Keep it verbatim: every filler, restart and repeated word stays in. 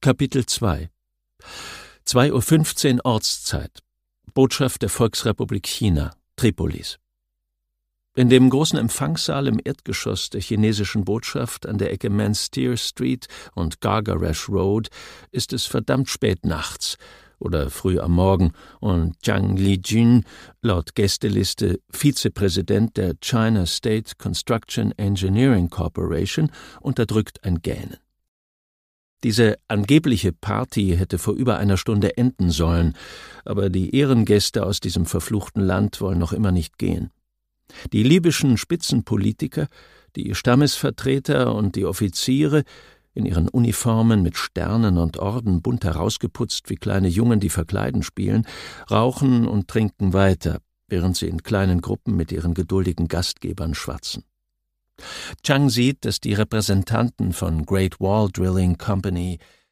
Kapitel zwei zwei Uhr fünfzehn Ortszeit. Botschaft der Volksrepublik China, Tripolis. In dem großen Empfangssaal im Erdgeschoss der chinesischen Botschaft an der Ecke Mansteer Street und Gargarash Road ist es verdammt spät nachts oder früh am Morgen und Zhang Lijun, laut Gästeliste Vizepräsident der China State Construction Engineering Corporation, unterdrückt ein Gähnen. Diese angebliche Party hätte vor über einer Stunde enden sollen, aber die Ehrengäste aus diesem verfluchten Land wollen noch immer nicht gehen. Die libyschen Spitzenpolitiker, die Stammesvertreter und die Offiziere, in ihren Uniformen mit Sternen und Orden bunt herausgeputzt wie kleine Jungen, die Verkleiden spielen, rauchen und trinken weiter, während sie in kleinen Gruppen mit ihren geduldigen Gastgebern schwatzen. Zhang sieht, dass die Repräsentanten von Great Wall Drilling Company